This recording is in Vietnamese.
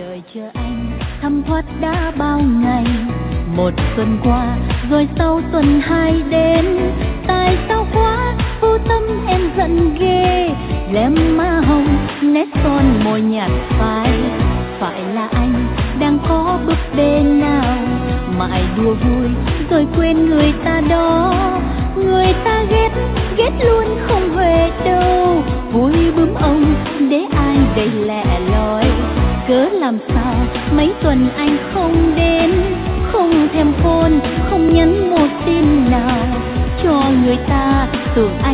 đợi chờ anh thấm thoát đã bao ngày, một tuần qua rồi sau tuần hai đến. Tại sao quá vô tâm em giận ghê, lem má hồng nét son môi nhạt phai. Phải là anh đang có búp bê nào mãi đùa vui rồi quên người ta đó. Người ta ghét ghét luôn không về đâu, vui bướm ông để ai đây lẻ loi. Cớ làm sao mấy tuần anh không đến, không thèm phone không nhắn một tin nào cho người ta tưởng anh